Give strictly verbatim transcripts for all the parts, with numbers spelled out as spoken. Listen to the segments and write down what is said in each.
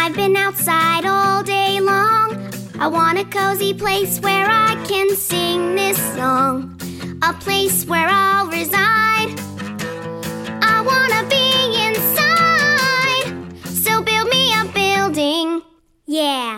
I've been outside all day long. I want a cozy place where I can sing this song, a place where I'll reside. I wanna be inside, so build me a building, yeah.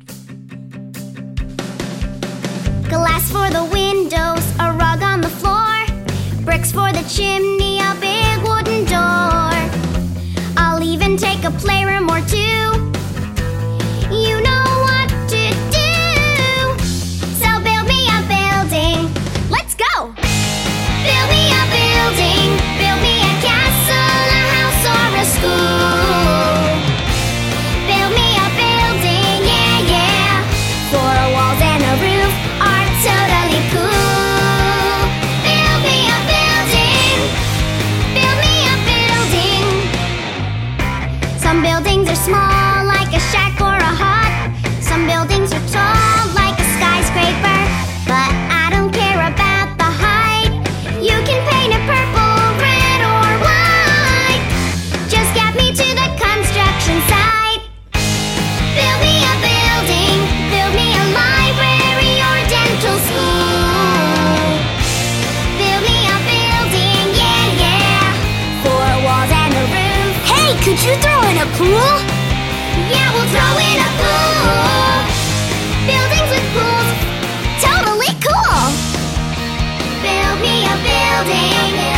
Glass for the windows, a rug on the floor, bricks for the chimney, a big wooden door. I'll even take a playroom or two. You know what to do, so build me a building. Let's go! Build me a building, build me a castle, a house or a school. Build me a building, yeah, yeah. Four walls and a roof are totally cool. Build me a building, build me a building. Some buildings are small, like a shack or a hut. Some buildings are tall, like a skyscraper. But I don't care about the height. You can paint it purple, red, or white. Just get me to the construction site. Build me a building, build me a library or dental school. Build me a building, yeah, yeah. Four walls and a roof. Hey, could you throw in a pool? Yeah, we'll throw in a pool. Buildings with pools, totally cool. Build me a building.